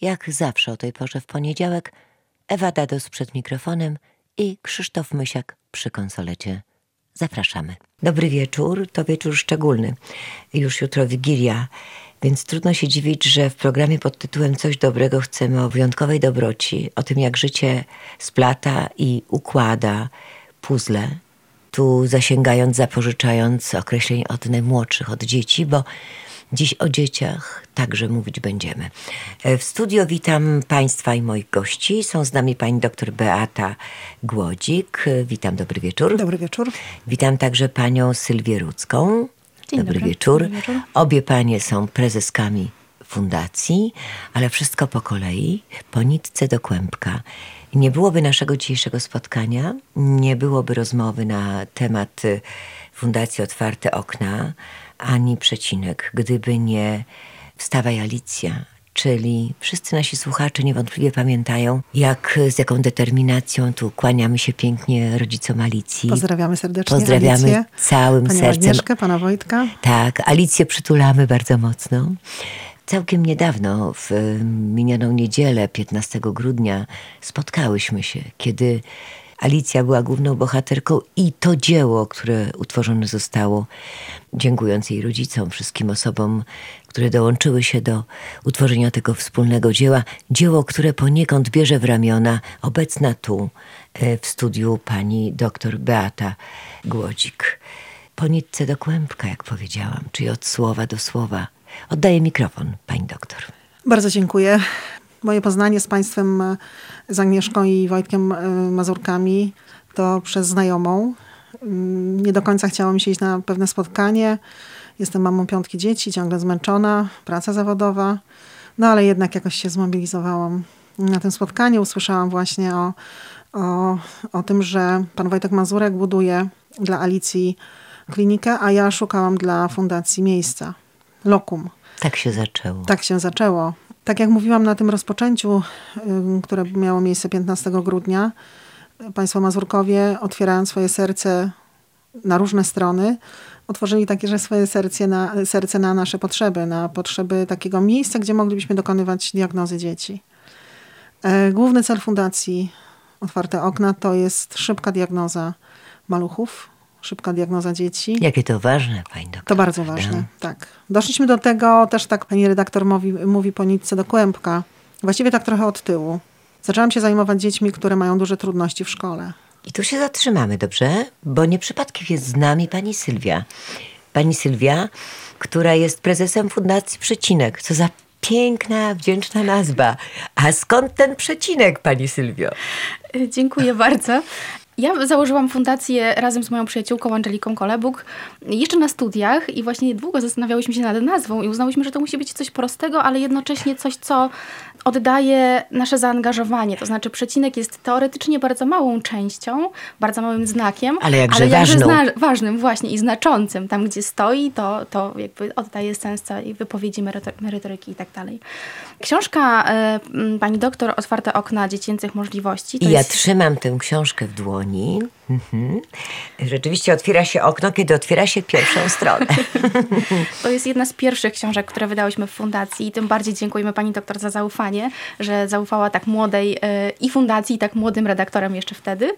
Jak zawsze o tej porze w poniedziałek, Ewa Dados przed mikrofonem i Krzysztof Mysiak przy konsolecie. Zapraszamy. Dobry wieczór, to wieczór szczególny. Już jutro Wigilia, więc trudno się dziwić, że w programie pod tytułem Coś dobrego chcemy o wyjątkowej dobroci, o tym jak życie splata i układa puzzle, tu zasięgając, zapożyczając określeń od najmłodszych, od dzieci, bo dziś o dzieciach także mówić będziemy. W studio witam Państwa i moich gości. Są z nami pani dr Beata Głodzik. Witam, dobry wieczór. Dobry wieczór. Witam także panią Sylwię Rudzką. Dobry wieczór. Dobry wieczór. Obie panie są prezeskami fundacji, ale wszystko po kolei, po nitce do kłębka. Nie byłoby naszego dzisiejszego spotkania, nie byłoby rozmowy na temat Fundacji Otwarte Okna, ani przecinek, gdyby nie Wstawaj Alicja, czyli wszyscy nasi słuchacze niewątpliwie pamiętają, z jaką determinacją tu kłaniamy się pięknie rodzicom Alicji. Pozdrawiamy serdecznie Pozdrawiamy Alicję, całym panią sercem. Agnieszkę, pana Wojtka. Tak, Alicję przytulamy bardzo mocno. Całkiem niedawno, w minioną niedzielę, 15 grudnia, spotkałyśmy się, kiedy Alicja była główną bohaterką i to dzieło, które utworzone zostało, dziękując jej rodzicom, wszystkim osobom, które dołączyły się do utworzenia tego wspólnego dzieła. Dzieło, które poniekąd bierze w ramiona obecna tu w studiu pani dr Beata Głodzik. Po nitce do kłębka, jak powiedziałam, czyli od słowa do słowa. Oddaję mikrofon pani doktor. Bardzo dziękuję. Moje poznanie z państwem, z Agnieszką i Wojtkiem Mazurkami to przez znajomą. Nie do końca chciało mi się iść na pewne spotkanie. Jestem mamą 5 dzieci, ciągle zmęczona, praca zawodowa. No ale jednak jakoś się zmobilizowałam. Na tym spotkaniu usłyszałam właśnie o tym, że pan Wojtek Mazurek buduje dla Alicji klinikę, a ja szukałam dla fundacji miejsca. Lokum. Tak się zaczęło. Tak się zaczęło. Tak jak mówiłam na tym rozpoczęciu, które miało miejsce 15 grudnia, państwo Mazurkowie, otwierając swoje serce na różne strony, otworzyli takie swoje serce na nasze potrzeby, na potrzeby takiego miejsca, gdzie moglibyśmy dokonywać diagnozy dzieci. Główny cel Fundacji Otwarte Okna to jest szybka diagnoza maluchów, szybka diagnoza dzieci. Jakie to ważne, pani doktor. To bardzo ważne, tak. Doszliśmy do tego, też tak pani redaktor mówi po nitce do kłębka. Właściwie tak trochę od tyłu. Zaczęłam się zajmować dziećmi, które mają duże trudności w szkole. I tu się zatrzymamy, dobrze? Bo nie przypadkiem jest z nami pani Sylwia. Pani Sylwia, która jest prezesem Fundacji Przecinek. Co za piękna, wdzięczna nazwa. A skąd ten przecinek, pani Sylwio? Dziękuję bardzo. Ja założyłam fundację razem z moją przyjaciółką Angeliką Kolebuk jeszcze na studiach i właśnie długo zastanawiałyśmy się nad nazwą i uznałyśmy, że to musi być coś prostego, ale jednocześnie coś, co oddaje nasze zaangażowanie. To znaczy przecinek jest teoretycznie bardzo małą częścią, bardzo małym znakiem, ale jakże ważną. Ważnym właśnie i znaczącym. Tam, gdzie stoi, to jakby oddaje sens całej wypowiedzi, merytoryki i tak dalej. Książka pani doktor Otwarte Okna dziecięcych możliwości. Ja trzymam tę książkę w dłoni. Rzeczywiście otwiera się okno, kiedy otwiera się pierwszą stronę. To jest jedna z pierwszych książek, które wydałyśmy w fundacji i tym bardziej dziękujemy pani doktor za zaufanie, że zaufała tak młodej i fundacji, i tak młodym redaktorem jeszcze wtedy.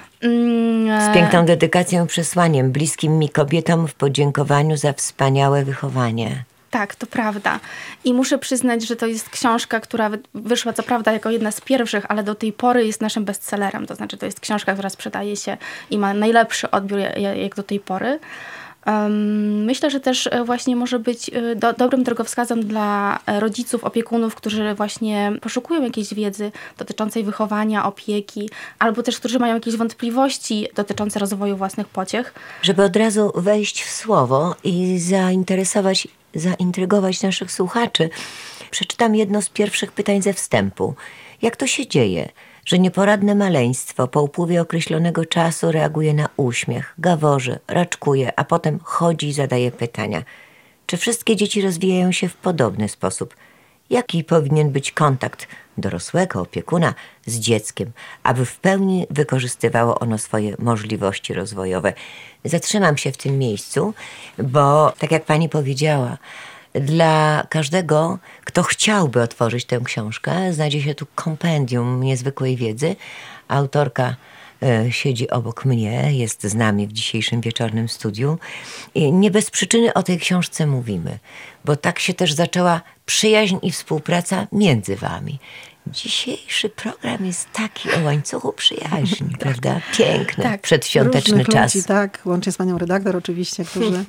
Z piękną dedykacją i przesłaniem bliskim mi kobietom w podziękowaniu za wspaniałe wychowanie. Tak, to prawda. I muszę przyznać, że to jest książka, która wyszła co prawda jako jedna z pierwszych, ale do tej pory jest naszym bestsellerem. To znaczy to jest książka, która sprzedaje się i ma najlepszy odbiór jak do tej pory. Myślę, że też właśnie może być dobrym drogowskazem dla rodziców, opiekunów, którzy właśnie poszukują jakiejś wiedzy dotyczącej wychowania, opieki, albo też którzy mają jakieś wątpliwości dotyczące rozwoju własnych pociech. Żeby od razu wejść w słowo i zaintrygować naszych słuchaczy, przeczytam jedno z pierwszych pytań ze wstępu. Jak to się dzieje, że nieporadne maleństwo po upływie określonego czasu reaguje na uśmiech, gaworzy, raczkuje, a potem chodzi i zadaje pytania? Czy wszystkie dzieci rozwijają się w podobny sposób? Jaki powinien być kontakt dorosłego opiekuna z dzieckiem, aby w pełni wykorzystywało ono swoje możliwości rozwojowe? Zatrzymam się w tym miejscu, bo tak jak pani powiedziała, dla każdego, kto chciałby otworzyć tę książkę, znajdzie się tu kompendium niezwykłej wiedzy. Autorka siedzi obok mnie, jest z nami w dzisiejszym wieczornym studiu. I nie bez przyczyny o tej książce mówimy, bo tak się też zaczęła przyjaźń i współpraca między wami. Dzisiejszy program jest taki o łańcuchu przyjaźni, prawda? Piękny, tak. Przedświąteczny Różnych czas. ludzi, tak, łącznie z panią redaktor oczywiście,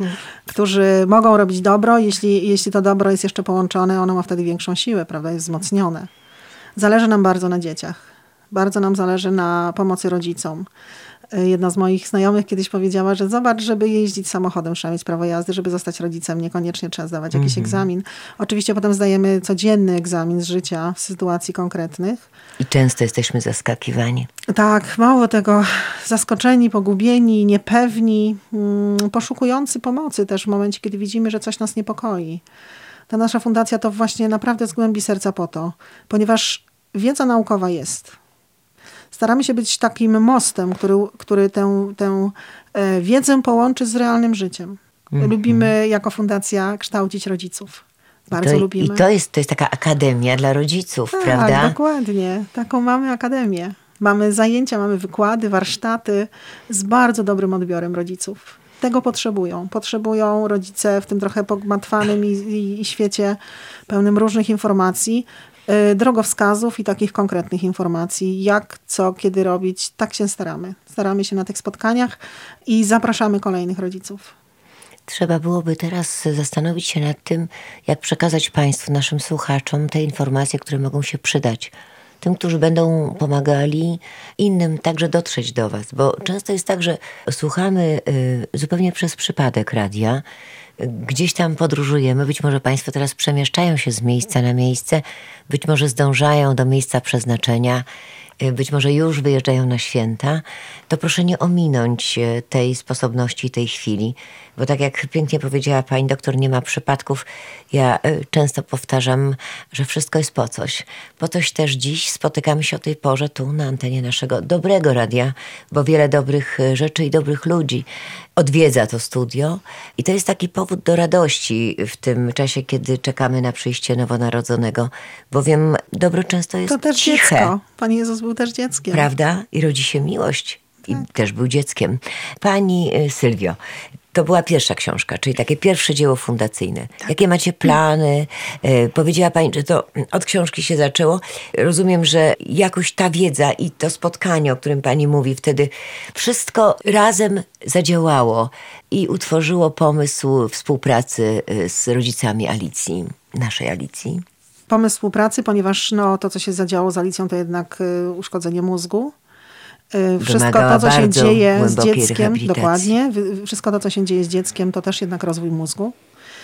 którzy mogą robić dobro, jeśli to dobro jest jeszcze połączone, ono ma wtedy większą siłę, prawda, jest wzmocnione. Zależy nam bardzo na dzieciach. Bardzo nam zależy na pomocy rodzicom. Jedna z moich znajomych kiedyś powiedziała, że zobacz, żeby jeździć samochodem, trzeba mieć prawo jazdy, żeby zostać rodzicem, niekoniecznie trzeba zdawać jakiś egzamin. Oczywiście potem zdajemy codzienny egzamin z życia w sytuacji konkretnych. I często jesteśmy zaskakiwani. Tak, mało tego, zaskoczeni, pogubieni, niepewni, poszukujący pomocy też w momencie, kiedy widzimy, że coś nas niepokoi. Ta nasza fundacja to właśnie naprawdę z głębi serca po to, ponieważ wiedza naukowa jest. Staramy się być takim mostem, który tę wiedzę połączy z realnym życiem. Lubimy jako fundacja kształcić rodziców. Bardzo lubimy. I to jest taka akademia dla rodziców, tak, prawda? Tak, dokładnie. Taką mamy akademię. Mamy zajęcia, mamy wykłady, warsztaty z bardzo dobrym odbiorem rodziców. Tego potrzebują. Potrzebują rodzice w tym trochę pogmatwanym i świecie pełnym różnych informacji, drogowskazów i takich konkretnych informacji, jak, co, kiedy robić. Tak się staramy. Staramy się na tych spotkaniach i zapraszamy kolejnych rodziców. Trzeba byłoby teraz zastanowić się nad tym, jak przekazać Państwu, naszym słuchaczom, te informacje, które mogą się przydać. Tym, którzy będą pomagali innym także dotrzeć do was. Bo często jest tak, że słuchamy zupełnie przez przypadek radia, gdzieś tam podróżujemy, być może Państwo teraz przemieszczają się z miejsca na miejsce, być może zdążają do miejsca przeznaczenia, być może już wyjeżdżają na święta, to proszę nie ominąć tej sposobności, tej chwili. Bo tak jak pięknie powiedziała pani doktor, nie ma przypadków. Ja często powtarzam, że wszystko jest po coś. Po coś też dziś spotykamy się o tej porze tu na antenie naszego dobrego radia, bo wiele dobrych rzeczy i dobrych ludzi odwiedza to studio. I to jest taki powód do radości w tym czasie, kiedy czekamy na przyjście nowonarodzonego. Bowiem dobro często jest to też ciche. Dziecko. Pan Jezus był też dzieckiem. Prawda? I rodzi się miłość. I też był dzieckiem. Pani Sylwio, to była pierwsza książka, czyli takie pierwsze dzieło fundacyjne. Tak. Jakie macie plany? Powiedziała pani, że to od książki się zaczęło. Rozumiem, że jakoś ta wiedza i to spotkanie, o którym pani mówi, wtedy wszystko razem zadziałało i utworzyło pomysł współpracy z rodzicami Alicji, naszej Alicji. Pomysł współpracy, ponieważ to, co się zadziało z Alicją, to jednak uszkodzenie mózgu. Wszystko to, co się dzieje z dzieckiem, dokładnie, wszystko to, co się dzieje z dzieckiem, to też jednak rozwój mózgu.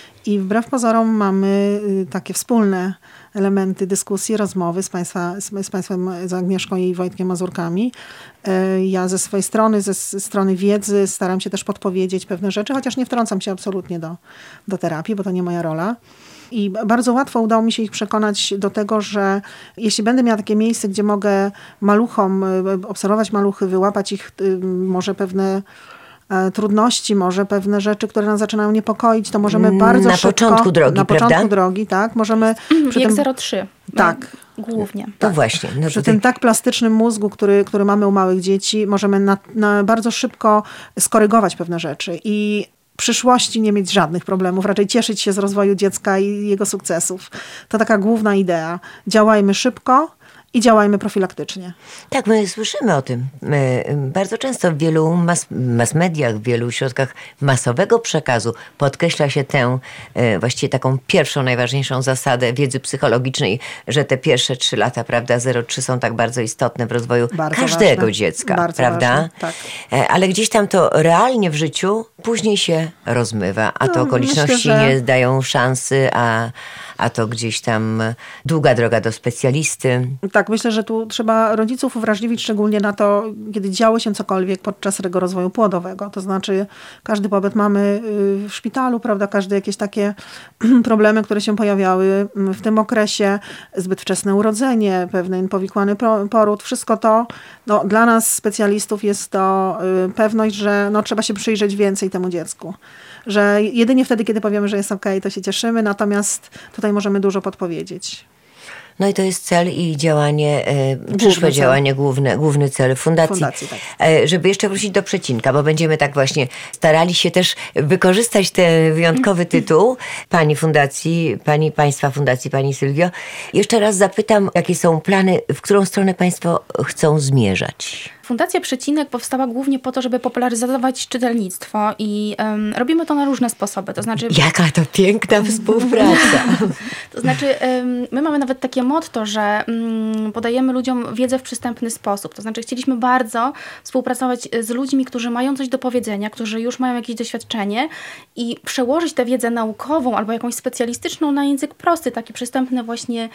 I wbrew pozorom mamy takie wspólne elementy dyskusji, rozmowy z Państwem, z Agnieszką i Wojtkiem Mazurkami. Ja ze swojej strony, ze strony wiedzy staram się też podpowiedzieć pewne rzeczy, chociaż nie wtrącam się absolutnie do terapii, bo to nie moja rola. I bardzo łatwo udało mi się ich przekonać do tego, że jeśli będę miała takie miejsce, gdzie mogę maluchom, obserwować maluchy, wyłapać ich może pewne trudności, może pewne rzeczy, które nas zaczynają niepokoić, to możemy bardzo szybko... Na początku drogi, na prawda? początku drogi, tak. Możemy... Wiek 03. Tak. Głównie. To właśnie. Przy tym tak plastycznym mózgu, który mamy u małych dzieci, możemy bardzo szybko skorygować pewne rzeczy i w przyszłości nie mieć żadnych problemów, raczej cieszyć się z rozwoju dziecka i jego sukcesów. To taka główna idea. Działajmy szybko i działajmy profilaktycznie. Tak, my słyszymy o tym. Bardzo często w wielu mass mediach, w wielu środkach masowego przekazu podkreśla się tę właściwie taką pierwszą, najważniejszą zasadę wiedzy psychologicznej, że te pierwsze 3 lata, prawda, 0,3 są tak bardzo istotne w rozwoju każdego ważne. Dziecka, bardzo prawda? Ważne, tak. Ale gdzieś tam to realnie w życiu później się rozmywa, a to okoliczności myślę, że... nie dają szansy, a to gdzieś tam długa droga do specjalisty. Tak, myślę, że tu trzeba rodziców uwrażliwić szczególnie na to, kiedy działo się cokolwiek podczas tego rozwoju płodowego. To znaczy każdy pobyt mamy w szpitalu, prawda, każde jakieś takie problemy, które się pojawiały w tym okresie, zbyt wczesne urodzenie, pewien powikłany poród, wszystko to dla nas specjalistów jest to pewność, że trzeba się przyjrzeć więcej więcej temu dziecku. Że jedynie wtedy, kiedy powiemy, że jest okej, to się cieszymy, natomiast tutaj możemy dużo podpowiedzieć. No i to jest cel i działanie, przyszłe działanie, główny cel fundacji. Tak. Żeby jeszcze wrócić do przecinka, bo będziemy tak właśnie starali się też wykorzystać ten wyjątkowy tytuł Państwa fundacji, pani Sylwio. Jeszcze raz zapytam, jakie są plany, w którą stronę państwo chcą zmierzać? Fundacja Przecinek powstała głównie po to, żeby popularyzować czytelnictwo i robimy to na różne sposoby. To znaczy, jaka to piękna współpraca. To znaczy, my mamy nawet takie motto, że podajemy ludziom wiedzę w przystępny sposób. To znaczy, chcieliśmy bardzo współpracować z ludźmi, którzy mają coś do powiedzenia, którzy już mają jakieś doświadczenie i przełożyć tę wiedzę naukową albo jakąś specjalistyczną na język prosty, taki przystępny właśnie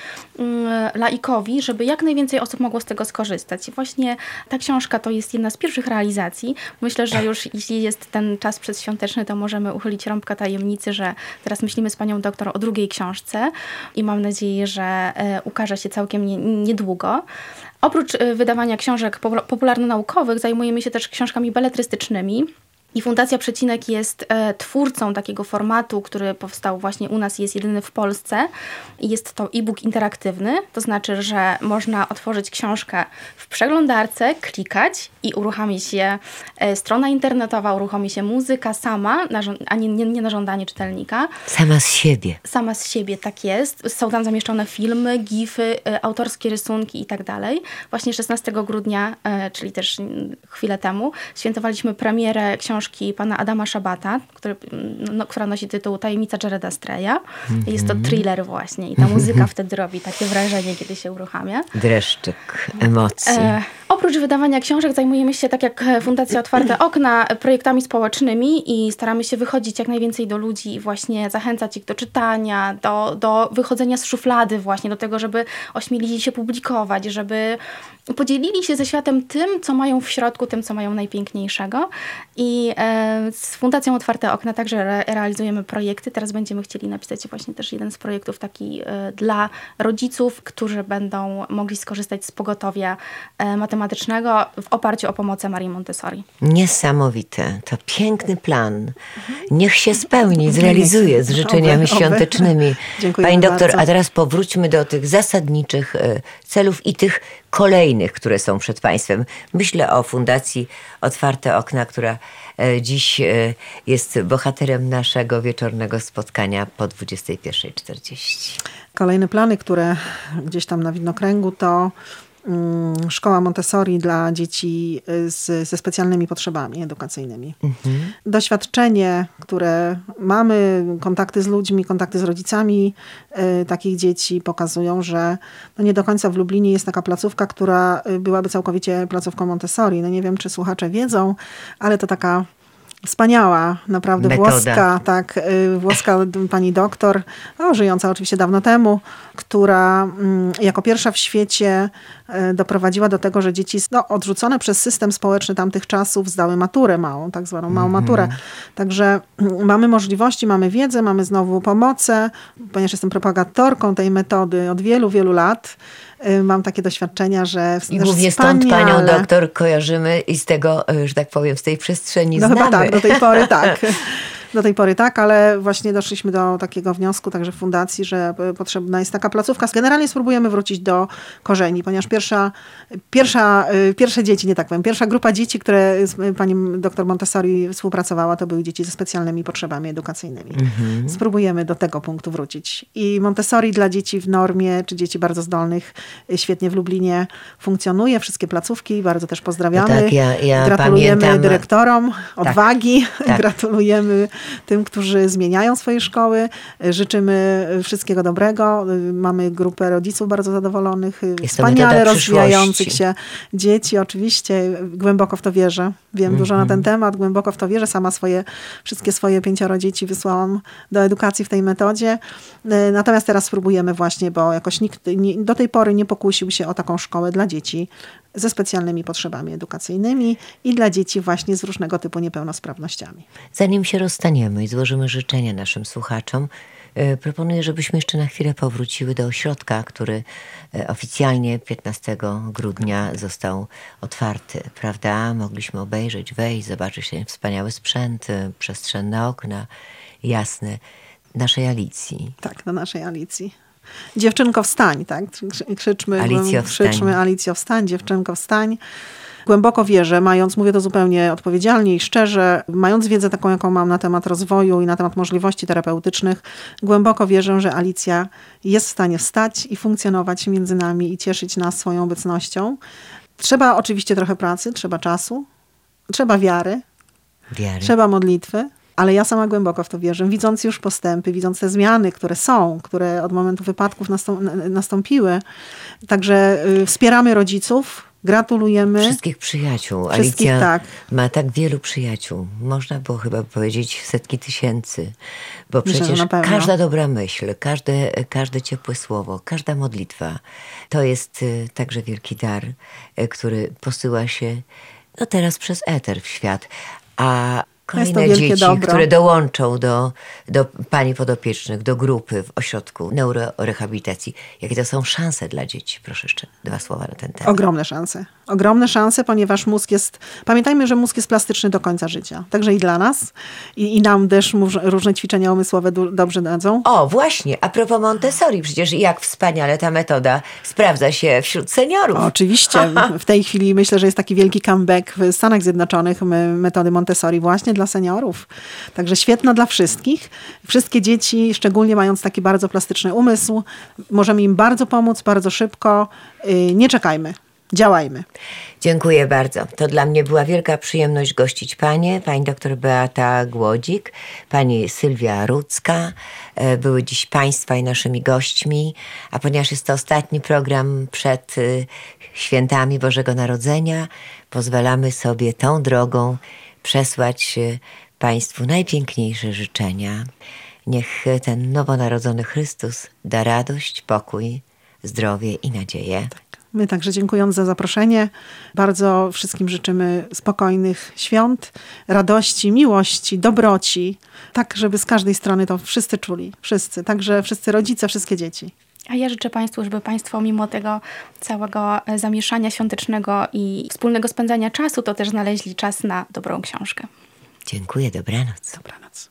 laikowi, żeby jak najwięcej osób mogło z tego skorzystać. I właśnie ta książka to jest jedna z pierwszych realizacji. Myślę, że już jeśli jest ten czas przedświąteczny, to możemy uchylić rąbka tajemnicy, że teraz myślimy z panią doktor o drugiej książce i mam nadzieję, że ukaże się całkiem niedługo. Oprócz wydawania książek popularno-naukowych zajmujemy się też książkami beletrystycznymi. I Fundacja Przecinek jest twórcą takiego formatu, który powstał właśnie u nas, jest jedyny w Polsce. Jest to e-book interaktywny, to znaczy, że można otworzyć książkę w przeglądarce, klikać i uruchomi się strona internetowa, uruchomi się muzyka sama, a nie na żądanie czytelnika. Sama z siebie. Sama z siebie, tak jest. Są tam zamieszczone filmy, gify, autorskie rysunki i tak dalej. Właśnie 16 grudnia, czyli też chwilę temu, świętowaliśmy premierę książki pana Adama Szabata, która nosi tytuł Tajemnica Jareda Streya. Jest to thriller właśnie i ta muzyka wtedy robi takie wrażenie, kiedy się uruchamia. Dreszczyk emocji. Oprócz wydawania książek zajmujemy się, tak jak Fundacja Otwarte Okna, projektami społecznymi i staramy się wychodzić jak najwięcej do ludzi i właśnie zachęcać ich do czytania, do wychodzenia z szuflady właśnie, do tego, żeby ośmielili się publikować, żeby podzielili się ze światem tym, co mają w środku, tym, co mają najpiękniejszego. I z Fundacją Otwarte Okna także realizujemy projekty. Teraz będziemy chcieli napisać właśnie też jeden z projektów taki dla rodziców, którzy będą mogli skorzystać z pogotowia matematycznego w oparciu o pomoc Marii Montessori. Niesamowite. To piękny plan. Niech się spełni, zrealizuje z życzeniami świątecznymi. Pani doktor, bardzo. a teraz powróćmy do tych zasadniczych celów i tych kolejnych, które są przed państwem. Myślę o Fundacji Otwarte Okna, która dziś jest bohaterem naszego wieczornego spotkania po 21:40. Kolejne plany, które gdzieś tam na widnokręgu, to szkoła Montessori dla dzieci ze specjalnymi potrzebami edukacyjnymi. Doświadczenie, które mamy, kontakty z ludźmi, kontakty z rodzicami takich dzieci pokazują, że no nie do końca w Lublinie jest taka placówka, która byłaby całkowicie placówką Montessori. No nie wiem, czy słuchacze wiedzą, ale to taka wspaniała, naprawdę metoda. włoska pani doktor, żyjąca oczywiście dawno temu, która jako pierwsza w świecie doprowadziła do tego, że dzieci odrzucone przez system społeczny tamtych czasów zdały maturę małą, tak zwaną małą maturę. Także mamy możliwości, mamy wiedzę, mamy znowu pomocę, ponieważ jestem propagatorką tej metody od wielu, wielu lat. Mam takie doświadczenia, że i głównie stąd panią doktor kojarzymy i z tego, że tak powiem, z tej przestrzeni znamy. Chyba tak, do tej pory tak. Do tej pory tak, ale właśnie doszliśmy do takiego wniosku także w fundacji, że potrzebna jest taka placówka. Generalnie spróbujemy wrócić do korzeni, ponieważ pierwsze dzieci, nie tak powiem, pierwsza grupa dzieci, które z pani doktor Montessori współpracowała, to były dzieci ze specjalnymi potrzebami edukacyjnymi. Spróbujemy do tego punktu wrócić. I Montessori dla dzieci w normie, czy dzieci bardzo zdolnych, świetnie w Lublinie funkcjonuje. Wszystkie placówki, bardzo też pozdrawiamy. No tak, ja gratulujemy pamiętam dyrektorom odwagi, tak. Gratulujemy tym, którzy zmieniają swoje szkoły. Życzymy wszystkiego dobrego. Mamy grupę rodziców bardzo zadowolonych, wspaniale rozwijających się dzieci. Oczywiście głęboko w to wierzę. Wiem dużo na ten temat, głęboko w to wierzę. Sama wszystkie swoje 5 dzieci wysłałam do edukacji w tej metodzie. Natomiast teraz spróbujemy właśnie, bo jakoś nikt do tej pory nie pokusił się o taką szkołę dla dzieci ze specjalnymi potrzebami edukacyjnymi i dla dzieci właśnie z różnego typu niepełnosprawnościami. Zanim się rozstaniemy i złożymy życzenia naszym słuchaczom, Proponuję, żebyśmy jeszcze na chwilę powróciły do ośrodka, który oficjalnie 15 grudnia został otwarty, prawda? Mogliśmy obejrzeć, wejść, zobaczyć ten wspaniały sprzęt, przestrzenne okna, jasne, naszej Alicji. Tak, na naszej Alicji. Dziewczynko wstań, tak? Krzyczmy, Alicjo wstań, dziewczynko wstań. Głęboko wierzę, mówię to zupełnie odpowiedzialnie i szczerze, mając wiedzę taką, jaką mam na temat rozwoju i na temat możliwości terapeutycznych, głęboko wierzę, że Alicja jest w stanie wstać i funkcjonować między nami i cieszyć nas swoją obecnością. Trzeba oczywiście trochę pracy, trzeba czasu, trzeba wiary. Trzeba modlitwy. Ale ja sama głęboko w to wierzę, widząc już postępy, widząc te zmiany, które od momentu wypadków nastąpiły. Także wspieramy rodziców, gratulujemy. Wszystkich przyjaciół. Alicja ma tak wielu przyjaciół. Można było chyba powiedzieć setki tysięcy. Bo przecież każda dobra myśl, każde ciepłe słowo, każda modlitwa to jest także wielki dar, który posyła się teraz przez eter w świat. A kolejne dzieci, które dołączą do pani podopiecznych, do grupy w ośrodku neurorehabilitacji. Jakie to są szanse dla dzieci? Proszę jeszcze 2 słowa na ten temat. Ogromne szanse, ponieważ pamiętajmy, że mózg jest plastyczny do końca życia. Także i dla nas. I nam też różne ćwiczenia umysłowe dobrze dadzą. O, właśnie. A propos Montessori, przecież jak wspaniale ta metoda sprawdza się wśród seniorów. Oczywiście. W tej chwili myślę, że jest taki wielki comeback w Stanach Zjednoczonych metody Montessori właśnie dla seniorów. Także świetna dla wszystkich. Wszystkie dzieci, szczególnie mając taki bardzo plastyczny umysł, możemy im bardzo pomóc, bardzo szybko. Nie czekajmy. Działajmy. Dziękuję bardzo. To dla mnie była wielka przyjemność gościć pani doktor Beata Głodzik, pani Sylwia Rudzka. Były dziś państwa i naszymi gośćmi, a ponieważ jest to ostatni program przed świętami Bożego Narodzenia, pozwalamy sobie tą drogą przesłać państwu najpiękniejsze życzenia. Niech ten nowonarodzony Chrystus da radość, pokój, zdrowie i nadzieję. My także dziękując za zaproszenie, bardzo wszystkim życzymy spokojnych świąt, radości, miłości, dobroci, tak żeby z każdej strony to wszyscy czuli, także wszyscy rodzice, wszystkie dzieci. A ja życzę Państwu, żeby Państwo mimo tego całego zamieszania świątecznego i wspólnego spędzania czasu, to też znaleźli czas na dobrą książkę. Dziękuję, dobranoc. Dobranoc.